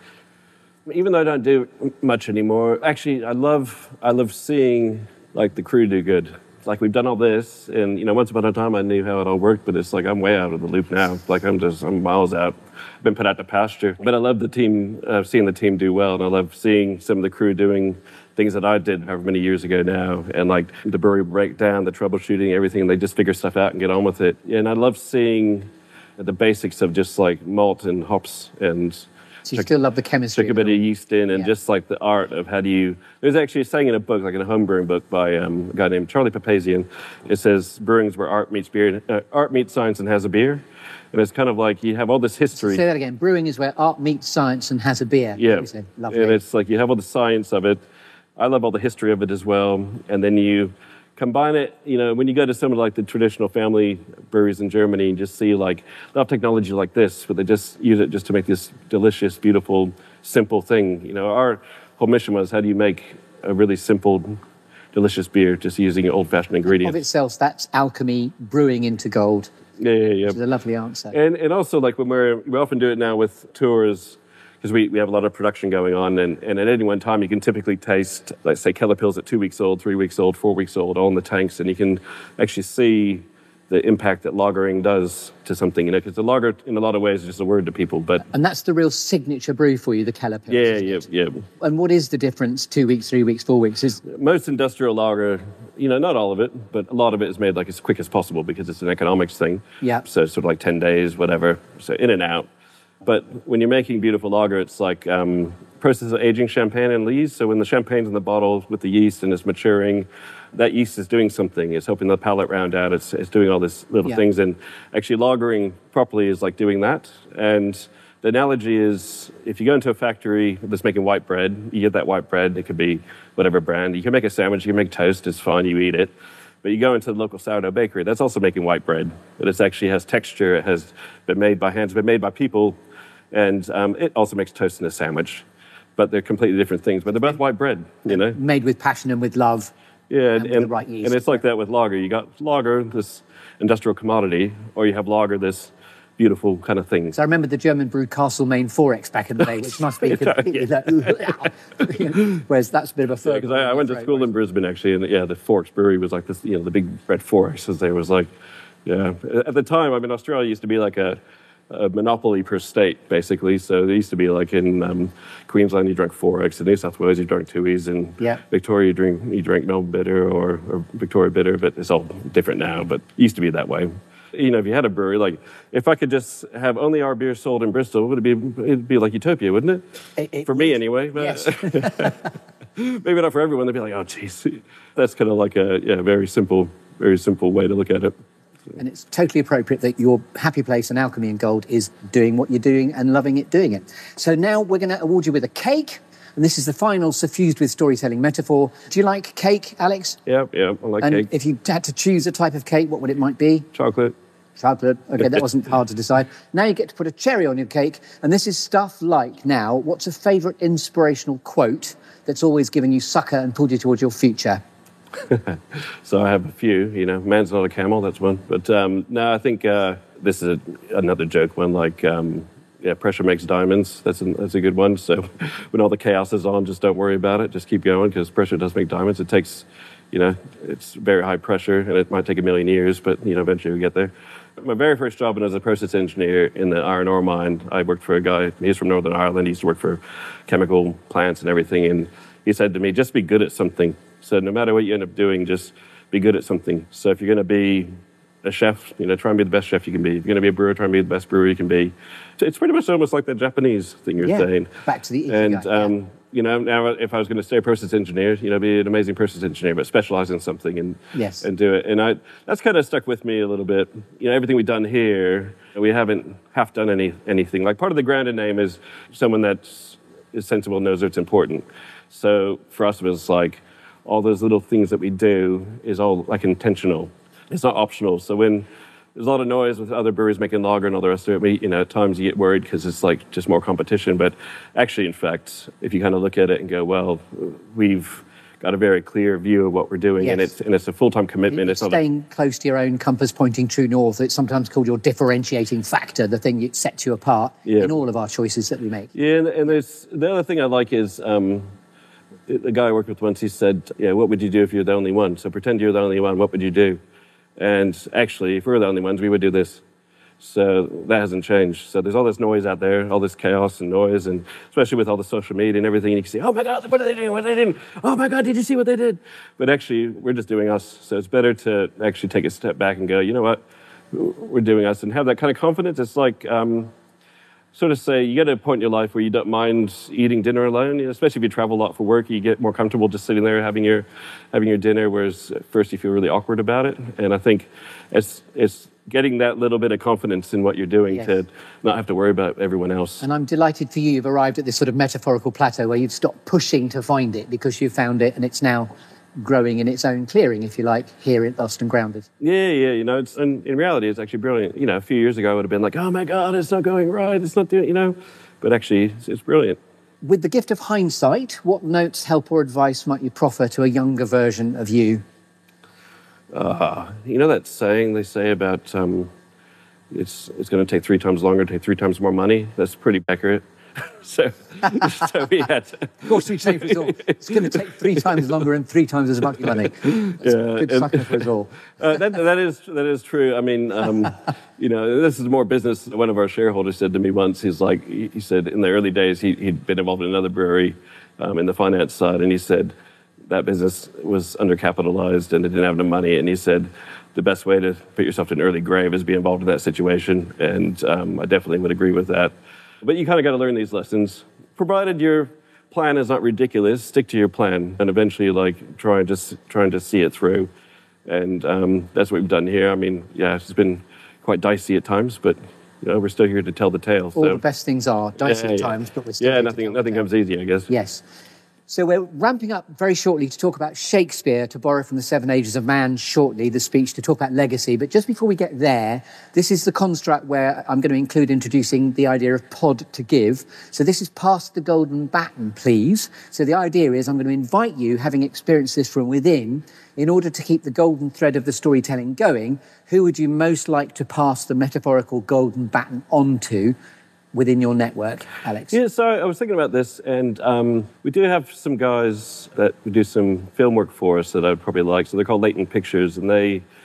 S4: Even though I don't do much anymore, actually, I love I love seeing like the crew do good. It's like we've done all this, and you know, once upon a time I knew how it all worked, but it's like I'm way out of the loop now. It's like I'm just I'm miles out. I've been put out to pasture. But I love the team, uh, seeing the team do well, and I love seeing some of the crew doing things that I did however many years ago now, and like the brewery breakdown, the troubleshooting, everything. They just figure stuff out and get on with it. And I love seeing the basics of just like malt and hops and.
S3: So you still love the chemistry.
S4: Stick a bit of yeast in and
S3: Yeah.
S4: just like the art of how do you... There's actually a saying in a book, like in a home brewing book by um, a guy named Charlie Papazian. It says, brewing's where art meets beer, uh, art meets science and has a beer. And it's kind of like you have all this history.
S3: Say that again. Brewing is where art meets science and has a beer.
S4: Yeah,
S3: Lovely.
S4: and it's like you have all the science of it. I love all the history of it as well. And then you combine it, you know, when you go to some of like the traditional family breweries in Germany and just see like, they have technology like this, but they just use it just to make this delicious, beautiful, simple thing. You know, our whole mission was how do you make a really simple, delicious beer just using old-fashioned ingredients.
S3: Of itself, that's alchemy brewing into gold.
S4: Yeah, yeah, yeah.
S3: Which is a lovely answer.
S4: And and also like when we're, we often do it now with tours, because we, we have a lot of production going on, and, and at any one time you can typically taste, let's say, Keller Pills at two weeks old, three weeks old, four weeks old, all in the tanks, and you can actually see the impact that lagering does to something, you know, because the lager, in a lot of ways, is just a word to people, but...
S3: And that's the real signature brew for you, the Keller Pills.
S4: Yeah,
S3: isn't
S4: yeah,
S3: it?
S4: yeah.
S3: And what is the difference, two weeks, three weeks, four weeks? Is
S4: Most industrial lager, you know, not all of it, but a lot of it is made like as quick as possible because it's an economics thing.
S3: Yeah.
S4: So it's sort of like ten days, whatever, so in and out. But when you're making beautiful lager, it's like um, process of aging champagne in lees. So when the champagne's in the bottle with the yeast and it's maturing, that yeast is doing something. It's helping the palate round out. It's, it's doing all these little
S3: Yeah.
S4: things. And actually lagering properly is like doing that. And the analogy is if you go into a factory that's making white bread, you get that white bread. It could be whatever brand. You can make a sandwich. You can make toast. It's fine. You eat it. But you go into the local sourdough bakery, that's also making white bread. But it actually has texture. It has been made by hands, been made by people. And um, it also makes toast in a sandwich. But they're completely different things. But they're both white bread, you know?
S3: made with passion and with love.
S4: Yeah,
S3: and
S4: and,
S3: with the right yeast.
S4: and it's like that with lager. You got lager, this industrial commodity, or you have lager, this beautiful kind of thing.
S3: So I remember the German brewed Castlemaine Forex back in the day, which must be completely that. Whereas that's a bit of a further.
S4: Because I, I went to school in Brisbane, actually, and yeah, the Forks Brewery was like this, you know, the big red Forks, as they was like, yeah. At the time, I mean, Australia used to be like a, a monopoly per state, basically. So there used to be like in um, Queensland, you drank four X. In New South Wales, you drank two E's. In
S3: yeah.
S4: Victoria, you drink you drank Melbourne Bitter or, or Victoria Bitter, but it's all different now. But it used to be that way. You know, if you had a brewery, like if I could just have only our beer sold in Bristol, would it be? It'd be like utopia, wouldn't it?
S3: it, it
S4: for me, anyway. But
S3: yes.
S4: Maybe not for everyone. They'd be like, oh, geez, that's kind of like a yeah, very simple, very simple way to look at it.
S3: And it's totally appropriate that your happy place and Alchemy and Gold is doing what you're doing and loving it doing it. So now we're going to award you with a cake. And this is the final suffused with storytelling metaphor. Do you like cake, Alex?
S4: Yeah, yeah, I like
S3: and
S4: cake.
S3: If you had to choose a type of cake, what would it might be?
S4: Chocolate.
S3: Chocolate. OK, that wasn't hard to decide. Now you get to put a cherry on your cake. And this is stuff like, now, what's a favourite inspirational quote that's always given you succor and pulled you towards your future?
S4: So I have a few, you know, man's not a camel, that's one. But um, no, I think uh, this is a, another joke one, like, um, yeah, pressure makes diamonds. That's a, that's a good one. So when all the chaos is on, just don't worry about it. Just keep going, because pressure does make diamonds. It takes, you know, it's very high pressure, and it might take a million years, but, you know, eventually we get there. My very first job when I was a process engineer in the iron ore mine, I worked for a guy, he's from Northern Ireland, he used to work for chemical plants and everything, and he said to me, just be good at something. So no matter what you end up doing, just be good at something. So if you're going to be a chef, you know, try and be the best chef you can be. If you're going to be a brewer, try and be the best brewer you can be. It's pretty much almost like the Japanese thing you're
S3: yeah,
S4: saying.
S3: Back to the ikigai.
S4: And, um,
S3: yeah.
S4: you know, now if I was going to stay a process engineer, you know, be an amazing process engineer, but specialize in something and
S3: yes.
S4: and do it. And I that's kind of stuck with me a little bit. You know, everything we've done here, we haven't half done any anything. Like part of the grounded name is someone that's is sensible, knows that it's important. So for us, it was like all those little things that we do is all like intentional. It's not optional. So when there's a lot of noise with other breweries making lager and all the rest of it, we, you know, at times you get worried because it's like just more competition. But actually, in fact, if you kind of look at it and go, well, we've got a very clear view of what we're doing,
S3: yes.
S4: and it's and it's a full-time commitment.
S3: It's
S4: it's
S3: staying
S4: not a,
S3: close to your own compass pointing true north. It's sometimes called your differentiating factor, the thing that sets you apart
S4: yeah.
S3: in all of our choices that we make.
S4: Yeah, and, and there's the other thing I like is um, the guy I worked with once, he said, yeah, what would you do if you're the only one? So pretend you're the only one, what would you do? And actually, if we were the only ones, we would do this. So that hasn't changed. So there's all this noise out there, all this chaos and noise, and especially with all the social media and everything, and you can see, oh my God, what are they doing? What are they doing? Oh my God, did you see what they did? But actually, we're just doing us. So it's better to actually take a step back and go, you know what? We're doing us, and have that kind of confidence. It's like, um, sort of say, you get to a point in your life where you don't mind eating dinner alone, you know, especially if you travel a lot for work, you get more comfortable just sitting there having your having your dinner, whereas at first you feel really awkward about it. And I think it's it's getting that little bit of confidence in what you're doing yes. to not have to worry about everyone else.
S3: And I'm delighted for you, you've arrived at this sort of metaphorical plateau where you've stopped pushing to find it because you found it and it's now growing in its own clearing, if you like, here at Lost and Grounded.
S4: Yeah, yeah, you know, it's, and in reality, it's actually brilliant. You know, a few years ago, I would have been like, oh my God, it's not going right, it's not doing, you know, but actually, it's, it's brilliant.
S3: With the gift of hindsight, what notes, help or advice might you proffer to a younger version of you?
S4: Uh, you know that saying they say about um, it's it's going to take three times longer, take three times more money? That's pretty accurate. so, so we had to...
S3: Of course, we say for us all, it's going to take three times longer and three times as much money. That's
S4: yeah,
S3: good sucker for us all.
S4: uh, that, that, is, that is true. I mean, um, you know, this is more business. One of our shareholders said to me once, he's like, he, he said in the early days, he, he'd been involved in another brewery um, in the finance side, and he said that business was undercapitalized and it didn't have enough money, and he said, the best way to put yourself to an early grave is be involved in that situation, and um, I definitely would agree with that. But you kind of got to learn these lessons. Provided your plan is not ridiculous, stick to your plan, and eventually, like, try and just try and just see it through. And um, that's what we've done here. I mean, yeah, it's been quite dicey at times, but you know, we're still here to tell the tale.
S3: All
S4: so.
S3: the best things are dicey
S4: yeah,
S3: at
S4: yeah.
S3: times, but we're still
S4: yeah,
S3: here
S4: nothing
S3: to
S4: nothing comes easy, I guess.
S3: Yes. So we're ramping up very shortly to talk about Shakespeare, to borrow from the Seven Ages of Man shortly, the speech to talk about legacy. But just before we get there, this is the construct where I'm going to include introducing the idea of pod to give. So this is pass the golden baton, please. So the idea is I'm going to invite you, having experienced this from within, in order to keep the golden thread of the storytelling going, who would you most like to pass the metaphorical golden baton on to within your network, Alex?
S4: Yeah, so I was thinking about this, and um, we do have some guys that do some film work for us that I'd probably like. So they're called Latent Pictures, and they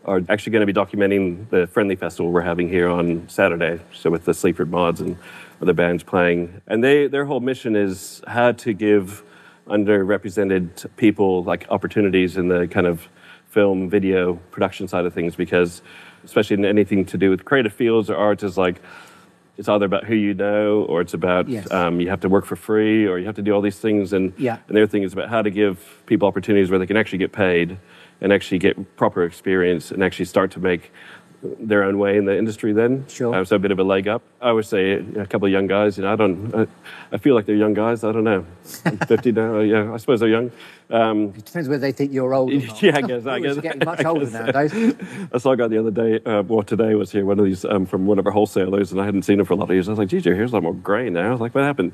S4: are actually going to be documenting the Friendly Festival we're having here on Saturday. So with the Sleaford Mods and other bands playing. And they their whole mission is how to give underrepresented people like opportunities in the kind of film, video, production side of things, because especially in anything to do with creative fields or arts is like, it's either about who you know, or it's about
S3: yes.
S4: um, you have to work for free, or you have to do all these things. And,
S3: yeah.
S4: and the other thing is about how to give people opportunities where they can actually get paid and actually get proper experience and actually start to make their own way in the industry then.
S3: Sure.
S4: Uh, so a bit of a leg up. I would say a couple of young guys, you know, I don't, I, I feel like they're young guys, I don't know. I'm fifty now, yeah, I suppose they're young. Um,
S3: it depends whether they think you're old or not.
S4: Yeah, I guess. I guess.
S3: You're getting much
S4: I
S3: older
S4: guess.
S3: nowadays.
S4: I saw a guy the other day, uh, well, today was here, one of these um, from one of our wholesalers, and I hadn't seen him for a lot of years. I was like, geez, your hair's a lot more grey now. I was like, what happened?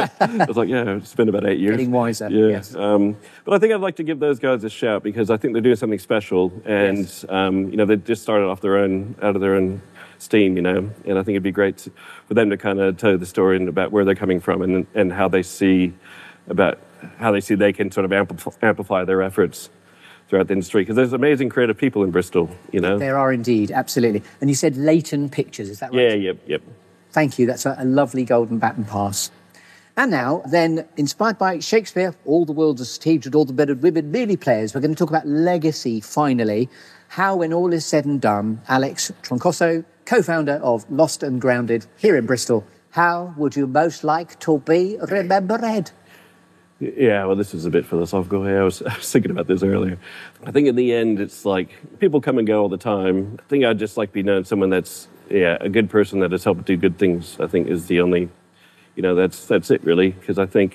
S4: I was like, yeah, it's been about eight years.
S3: Getting wiser,
S4: yeah.
S3: yes.
S4: Um, but I think I'd like to give those guys a shout because I think they're doing something special, and
S3: Yes.
S4: um, you know, they just started off their own, out of their own steam, you know, and I think it'd be great to, for them to kind of tell the story and about where they're coming from and and how they see about how they see they can sort of amplify, amplify their efforts throughout the industry, because there's amazing creative people in Bristol, you know.
S3: There are indeed, absolutely. And you said Leighton Pictures, is that right?
S4: Yeah, yep, yep.
S3: Thank you, that's a, a lovely golden baton pass. And now, then, inspired by Shakespeare, all the world's a stage with all the better women merely players, we're going to talk about legacy, finally. How, when all is said and done, Alex Troncoso, co-founder of Lost and Grounded here in Bristol, how would you most like to be remembered?
S4: Yeah, well, this is a bit philosophical here. I was, I was thinking about this earlier. I think in the end, it's like people come and go all the time. I think I'd just like to be known as someone that's, yeah, a good person that has helped do good things, I think is the only, you know, that's that's it really. Because I think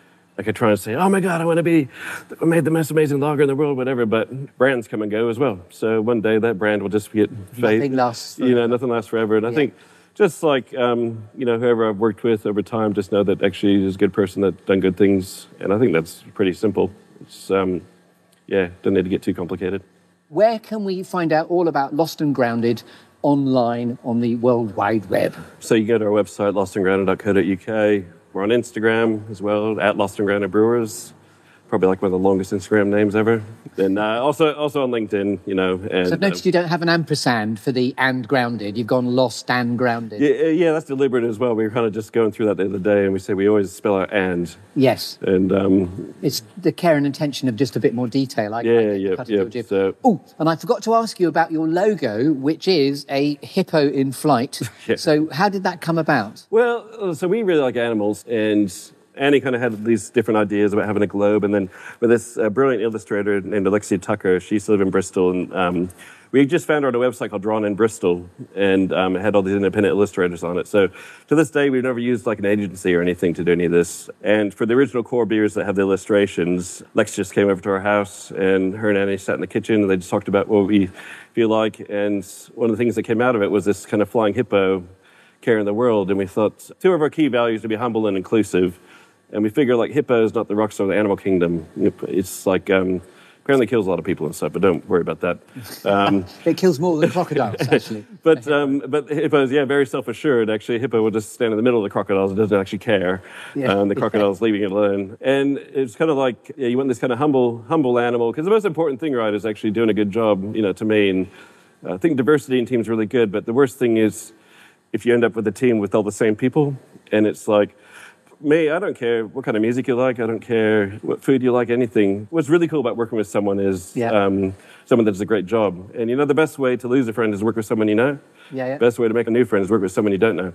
S4: I could try and say, oh my God, I want to be, I made the most amazing lager in the world, whatever, but brands come and go as well. So one day that brand will just get fade.
S3: Nothing lasts forever.
S4: You know, nothing lasts forever. And I
S3: Yeah.
S4: think just like, um, you know, whoever I've worked with over time, just know that actually is a good person that's done good things. And I think that's pretty simple. It's, um, yeah, don't need to get too complicated.
S3: Where can we find out all about Lost and Grounded online on the World Wide Web?
S4: So you go to our website, lost and grounded dot co dot U K. We're on Instagram as well, at Lost and Grounded Brewers. Probably like one of the longest Instagram names ever. And uh, also also on LinkedIn, you know. And,
S3: So I've noticed
S4: um,
S3: you don't have an ampersand for the and grounded. You've gone Lost and Grounded.
S4: yeah, yeah, that's deliberate as well. We were kind of just going through that the other day, and we say we always spell out and.
S3: Yes.
S4: And um,
S3: It's the care and intention of just a bit more detail. I,
S4: Yeah,
S3: I get the
S4: yeah,
S3: cut of your
S4: yeah,
S3: jib.
S4: so-
S3: Oh, and I forgot to ask you about your logo, which is a hippo in flight.
S4: Yeah.
S3: So how did that come about?
S4: Well, so we really like animals, and Annie kind of had these different ideas about having a globe, and then with this uh, brilliant illustrator named Alexia Tucker, she used to live in Bristol, and um, we just found her on a website called Drawn in Bristol, and um, it had all these independent illustrators on it. So to this day, we've never used like an agency or anything to do any of this. And for the original core beers that have the illustrations, Lex just came over to our house, and her and Annie sat in the kitchen, and they just talked about what we feel like. And one of the things that came out of it was this kind of flying hippo carrying the world. And we thought two of our key values to be humble and inclusive. And we figure like hippo is not the rock star of the animal kingdom. It's like, um, apparently kills a lot of people and stuff, but don't worry about that. Um,
S3: It kills more than crocodiles, actually.
S4: but um, but hippos, yeah, very self-assured. Actually, a hippo will just stand in the middle of the crocodiles and doesn't actually care.
S3: Yeah.
S4: Um, the crocodile's leaving it alone. And it's kind of like, yeah, you want this kind of humble humble animal, because the most important thing, right, is actually doing a good job, you know, to me. And I think diversity in teams is really good, but the worst thing is if you end up with a team with all the same people, and it's like, me, I don't care what kind of music you like. I don't care what food you like, anything. What's really cool about working with someone is
S3: Yeah.
S4: um, someone that does a great job. And, you know, the best way to lose a friend is work with someone you know.
S3: Yeah, yeah.
S4: Best way to make a new friend is work with someone you don't know.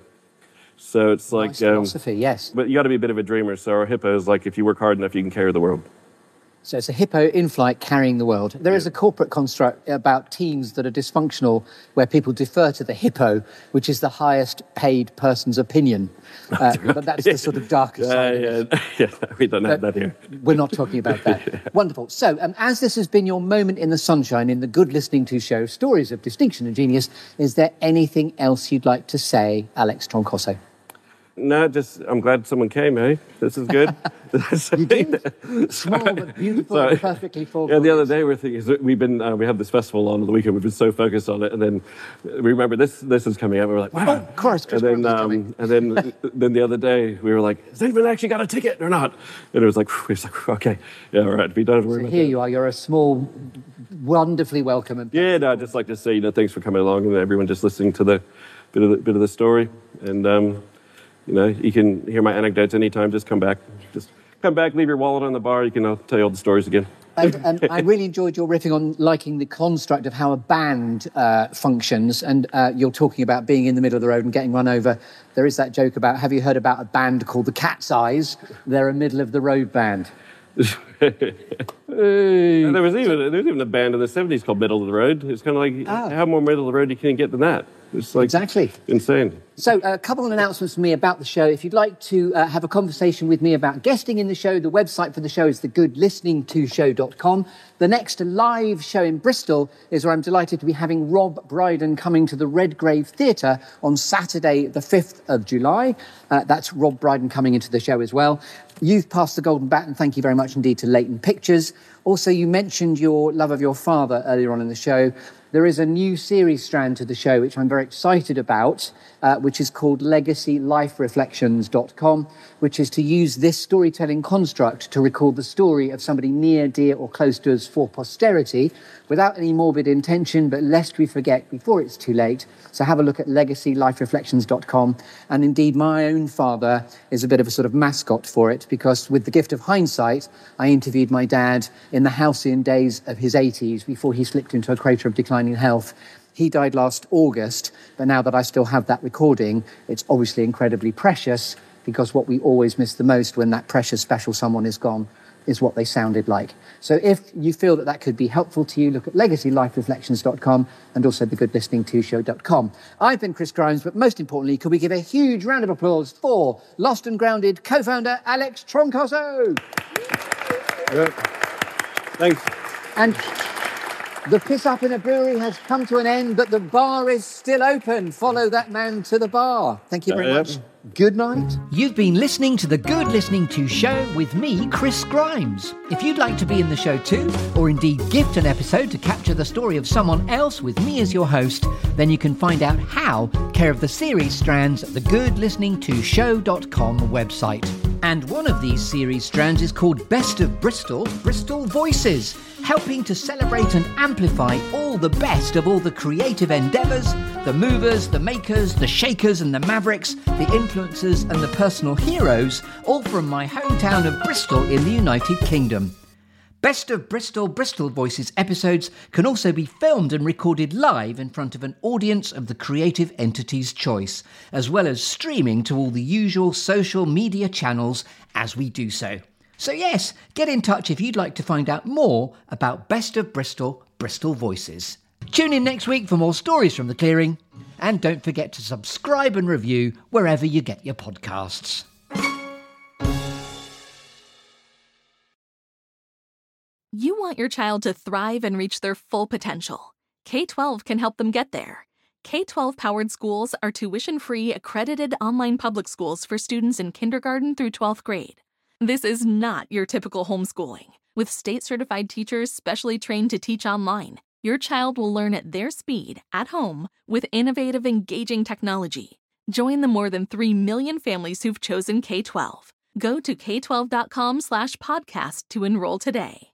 S4: So it's like...
S3: Nice
S4: um,
S3: philosophy, yes.
S4: But you got to be a bit of a dreamer. So our hippo is like, if you work hard enough, you can carry the world.
S3: So it's a hippo in flight carrying the world. There is a corporate construct about teams that are dysfunctional where people defer to the hippo, which is the highest paid person's opinion. Uh, but that's the sort of darker
S4: Uh,
S3: side of it.
S4: yeah, yeah, we don't have
S3: But
S4: that here.
S3: We're not talking about that. Wonderful. So, um, as this has been your moment in the sunshine in the Good Listening To show, Stories of Distinction and Genius, is there anything else you'd like to say, Alex Troncoso?
S4: no, just I'm glad someone came, hey? This is good.
S3: You did. Small but beautiful,
S4: Sorry.
S3: and perfectly full.
S4: Yeah, the other day we we're thinking, we've been, uh, we had this festival on the weekend, we've been so focused on it, and then we remember this this is coming out, we were like, wow.
S3: Oh, Christ, Chris
S4: and then,
S3: Grimes is
S4: um,
S3: coming.
S4: and then, then the other day we were like, has anyone actually got a ticket or not? And it was like, we was like, okay, yeah, all right, we don't have to worry
S3: So
S4: about
S3: here
S4: that.
S3: you are, you're a small, wonderfully welcome. And
S4: Yeah, no, I'd just like to say, you know, thanks for coming along and everyone just listening to the bit of the, bit of the story. And, um, you know, you can hear my anecdotes anytime. Just come back. Just come back, leave your wallet on the bar. You can I'll tell you all the stories again.
S3: And, and I really enjoyed your riffing on liking the construct of how a band uh, functions. And uh, you're talking about being in the middle of the road and getting run over. There is that joke about, have you heard about a band called the Cat's Eyes? They're a middle of the road band. Hey.
S4: And there was even there was even a band in the seventies called Middle of the Road. It's kind of like
S3: Ah.
S4: how more middle of the road you can get than that. It's like
S3: Exactly.
S4: insane.
S3: So a couple of announcements from me about the show. If you'd like to uh, have a conversation with me about guesting in the show, the website for the show is the good listening to show dot com. The next live show in Bristol is where I'm delighted to be having Rob Brydon coming to the Redgrave Theatre on Saturday, the fifth of July. Uh, that's Rob Brydon coming into the show as well. You've passed the golden baton. Thank you very much indeed to Leighton Pictures. Also, you mentioned your love of your father earlier on in the show. There is a new series strand to the show, which I'm very excited about, uh, which is called legacy life reflections dot com, which is to use this storytelling construct to record the story of somebody near, dear, or close to us for posterity, without any morbid intention, but lest we forget before it's too late. So have a look at legacy life reflections dot com. And indeed, my own father is a bit of a sort of mascot for it, because with the gift of hindsight, I interviewed my dad in the halcyon days of his eighties before he slipped into a crater of declining health. He died last August, but now that I still have that recording, it's obviously incredibly precious, because what we always miss the most when that precious, special someone is gone is what they sounded like. So if you feel that that could be helpful to you, look at legacy life reflections dot com and also the good listening to show dot com. I've been Chris Grimes, but most importantly, could we give a huge round of applause for Lost and Grounded co-founder Alex Troncoso?
S4: Yeah. Thanks.
S3: And the piss up in a brewery has come to an end, but the bar is still open. Follow that man to the bar. Thank you very
S4: Uh,
S3: much. Good night.
S6: You've been listening to the Good Listening To Show with me, Chris Grimes. If you'd like to be in the show too, or indeed gift an episode to capture the story of someone else with me as your host, then you can find out how care of the series strands at the good listening to show dot com website. And one of these series strands is called Best of Bristol, Bristol Voices, helping to celebrate and amplify all the best of all the creative endeavours, the movers, the makers, the shakers and the mavericks, the influencers and the personal heroes, all from my hometown of Bristol in the United Kingdom. Best of Bristol, Bristol Voices episodes can also be filmed and recorded live in front of an audience of the creative entity's choice, as well as streaming to all the usual social media channels as we do so. So yes, get in touch if you'd like to find out more about Best of Bristol, Bristol Voices. Tune in next week for more stories from the clearing, and don't forget to subscribe and review wherever you get your podcasts.
S2: You want your child to thrive and reach their full potential. K twelve can help them get there. K twelve-powered schools are tuition-free, accredited online public schools for students in kindergarten through twelfth grade. This is not your typical homeschooling. With state-certified teachers specially trained to teach online, your child will learn at their speed, at home, with innovative, engaging technology. Join the more than three million families who've chosen K twelve. Go to k twelve dot com slash podcast to enroll today.